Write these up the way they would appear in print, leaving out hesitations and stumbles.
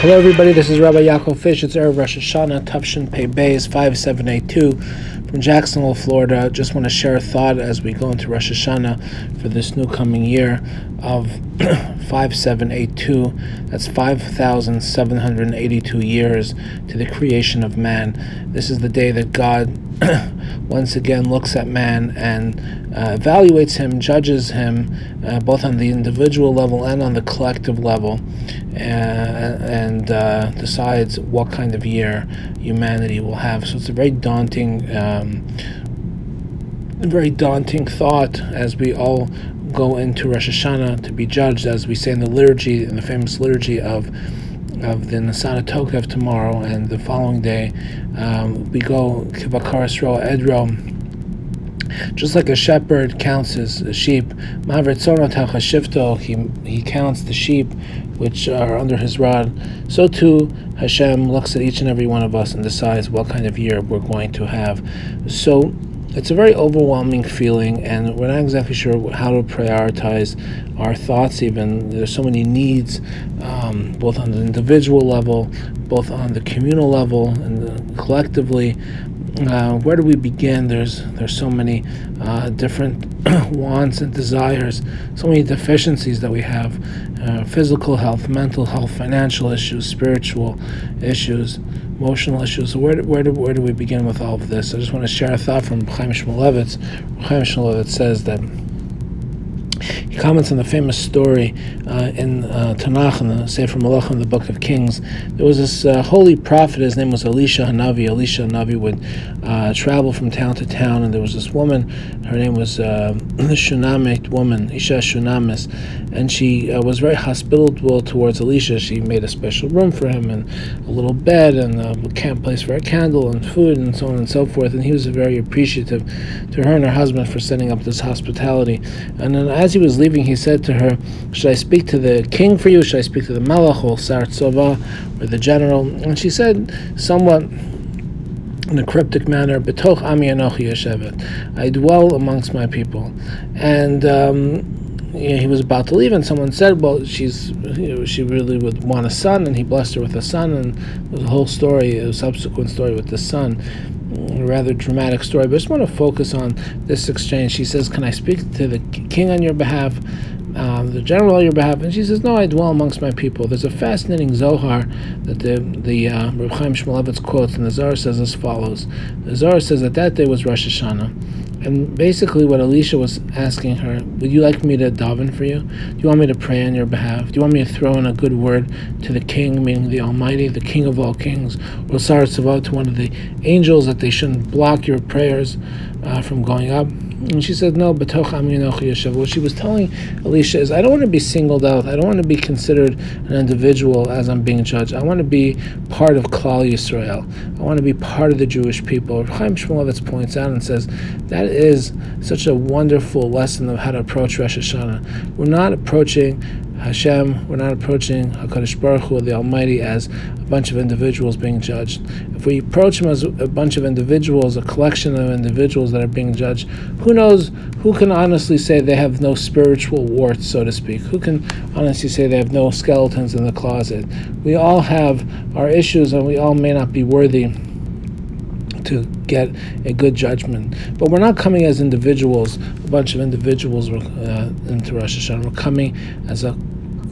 Hello everybody, this is Rabbi Yaakov Fish. It's Erev Rosh Hashanah, Tafshin Pei Beis 5782 from Jacksonville, Florida. Just want to share a thought as we go into Rosh Hashanah for this new coming year of 5782. That's 5,782 years to the creation of man. This is the day that God once again looks at man and evaluates him, judges him, both on the individual level and on the collective level, and decides what kind of year humanity will have. So it's a very daunting thought as we all go into Rosh Hashanah to be judged, as we say in the liturgy, in the famous liturgy of the Nasana Tokev tomorrow, and the following day we go Kivakar Sro Edro. Just like a shepherd counts his sheep, he counts the sheep which are under his rod, so too Hashem looks at each and every one of us and decides what kind of year we're going to have. So it's a very overwhelming feeling, and we're not exactly sure how to prioritize our thoughts even. There's so many needs, both on the individual level, both on the communal level, and collectively. Where do we begin? There's so many different wants and desires, so many deficiencies that we have: physical health, mental health, financial issues, spiritual issues, emotional issues. So where do we begin with all of this? I just want to share a thought from Chaim Shmulevitz. Chaim Shmulevitz says that he comments on the famous story in Tanakh, in the Sefer Malachim, the Book of Kings. There was this holy prophet. His name was Elisha Hanavi. Elisha Hanavi would travel from town to town, and there was this woman. Her name was the Shunamite woman, Isha Shunamis, and she was very hospitable towards Elisha. She made a special room for him, and a little bed, and a place for a candle, and food, and so on and so forth. And he was very appreciative to her and her husband for setting up this hospitality. And then as he was leaving, he said to her, "Should I speak to the king for you? Should I speak to the Malach or Sar Tzova, or the general?" And she said, somewhat in a cryptic manner, "Betoch ami anochi yeshevet, I dwell amongst my people." And he was about to leave, and someone said, "Well, she really would want a son," and he blessed her with a son. And the whole story, a subsequent story with the son, a rather dramatic story. But I just want to focus on this exchange. She says, "Can I speak to the king on your behalf, the general on your behalf?" And she says, "No, I dwell amongst my people." There's a fascinating Zohar that the Reb Chaim Shmulevitz quotes, and the Zohar says as follows. The Zohar says that day was Rosh Hashanah, and basically what Elisha was asking her: "Would you like me to daven for you? Do you want me to pray on your behalf? Do you want me to throw in a good word to the king, meaning the Almighty, the King of all kings, or Sar Tzavot, to one of the angels, that they shouldn't block your prayers from going up?" And she said, "No, betoch ami anochi yeshevet." What she was telling Elisha is, I don't want to be singled out. I don't want to be considered an individual as I'm being judged. I want to be part of Klal Yisrael. I want to be part of the Jewish people. Chaim Shmulevitz points out and says that is such a wonderful lesson of how to approach Rosh Hashanah. We're not approaching Hashem, we're not approaching HaKadosh Baruch Hu, the Almighty, as a bunch of individuals being judged. If we approach him as a bunch of individuals, a collection of individuals that are being judged, who knows, who can honestly say they have no spiritual warts, so to speak? Who can honestly say they have no skeletons in the closet? We all have our issues, and we all may not be worthy to get a good judgment. But we're not coming as individuals, a bunch of individuals into Rosh Hashanah. We're coming as a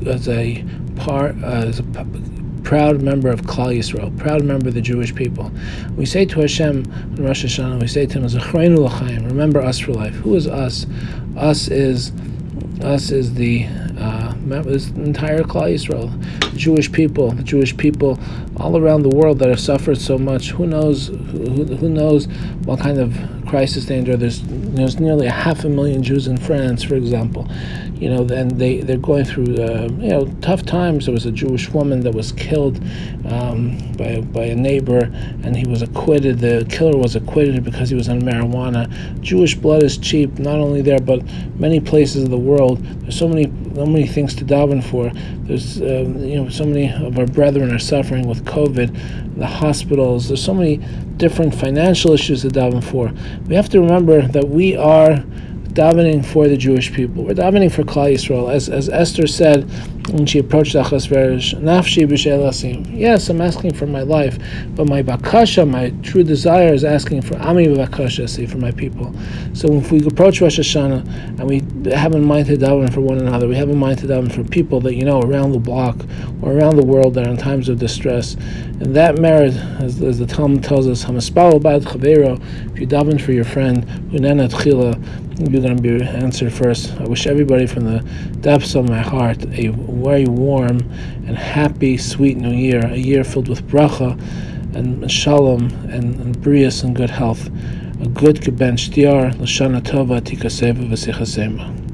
proud member of Klal Yisrael, proud member of the Jewish people. We say to Hashem on Rosh Hashanah, we say to him, "Zechreinu l'chaim," remember us for life. Who is us? Us is the entire Klal Yisrael, the Jewish people all around the world that have suffered so much. Who knows what kind of crisis they endure? There's nearly 500,000 Jews in France, for example. And they're going through tough times. There was a Jewish woman that was killed by a neighbor, and he was acquitted. The killer was acquitted because he was on marijuana. Jewish blood is cheap, not only there, but many places of the world. There's so many things to daven for. There's so many of our brethren are suffering with COVID, the hospitals. There's so many different financial issues to daven for. We have to remember that we are davening for the Jewish people. We're davening for Klal Yisrael. As Esther said when she approached Achashverosh, Nafshi b'she'el asim. Yes, I'm asking for my life, but my bakasha, my true desire, is asking for Ami b'bakasha, for my people. So if we approach Rosh Hashanah and we have in mind to daven for one another, we have in mind to daven for people that around the block or around the world that are in times of distress, and that merit, as the Talmud tells us, Hamaspal ba'ad chavero, if you daven for your friend, Unena tchila, you're going to be answered first. I wish everybody from the depths of my heart a very warm and happy, sweet new year, a year filled with bracha and shalom and brias and good health. A good keben shtiar, l'shana tova, tikaseva v'sichasema.